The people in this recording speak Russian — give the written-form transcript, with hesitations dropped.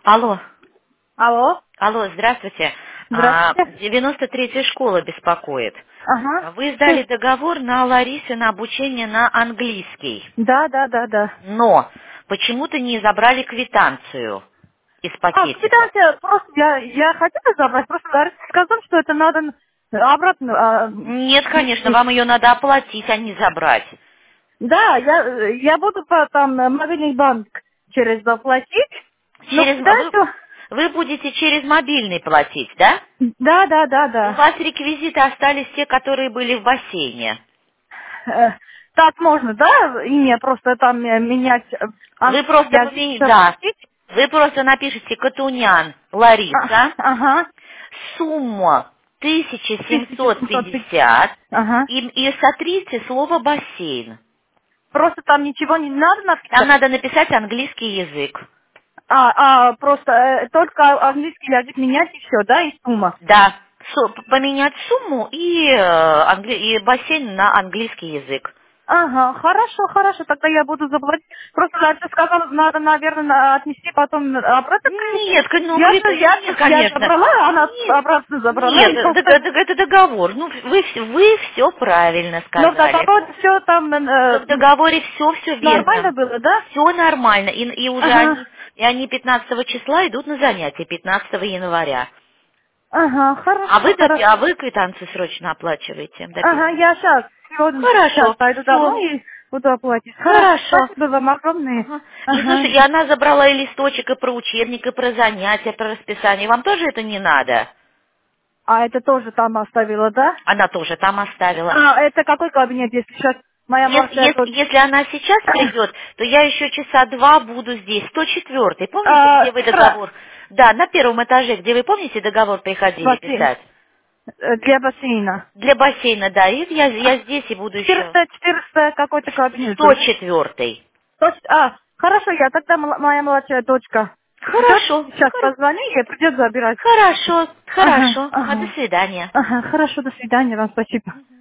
Алло. Алло, Алло, здравствуйте. здравствуйте. 93-я школа беспокоит. Ага. Вы сдали договор на Ларисе на обучение на английский, Да, да, да, да. но почему-то не забрали квитанцию из пакетика. Кстати, просто я хотела забрать, просто Лариса сказала, что это надо обратно Нет, конечно, внести. вам ее надо оплатить, а не забрать. Да, я буду там мобильный банк через заплатить, но Через, кстати, вы будете через мобильный платить, да? да, да, да, У да. вас реквизиты остались те, которые были в бассейне. Э, Так можно, да, имя просто там менять Вы английский просто язык, поменяете, да, заплатить? вы просто напишите Катунян Лариса, Ага, сумма 1750. 1750 Ага. и сотрите слово бассейн. Просто там ничего не надо Там написать. надо написать английский язык. Просто только английский язык менять и все, да, и сумма. Да, поменять сумму и бассейн на английский язык. Ага, хорошо, хорошо, тогда я буду заплатить. Просто Лариса сказала, надо, наверное, отнести потом обратно. Нет, ну, нет, Я конечно. забрала, она Нет, обратно забрала. нет, это договор. Ну, вы все правильно Но в сказали. договоре все там В договоре все нормально верно. было, да? Все нормально. И уже Ага, они 15 числа идут на занятия, 15 января. ага, А хорошо, вы, хорошо. а вы квитанции срочно оплачиваете до Ага, первого. я сейчас Хорошо, пойду все, домой и буду оплатить. Хорошо, хорошо. спасибо вам огромное. Ага. И Ага. слушай, и она забрала и листочек, и про учебник, и про занятия, про расписание. Вам тоже это не надо? А это тоже там оставила, да? Она тоже там оставила. Это какой кабинет, если сейчас моя младшая дочь? Если она сейчас придет, то я еще часа два буду здесь. 104-й. Помните, где вы договор? Да, на первом этаже, где вы, помните, договор приходили Бассейн. писать? Для бассейна. Для бассейна, да. И я здесь и буду еще. 400 какой-то кабинет был. 104-й. Хорошо, я тогда моя младшая дочка придет, Хорошо. сейчас позвони, и придет забирать. Хорошо. Ага, Хорошо. До ага. свидания. Ага, хорошо, до свидания вам, спасибо.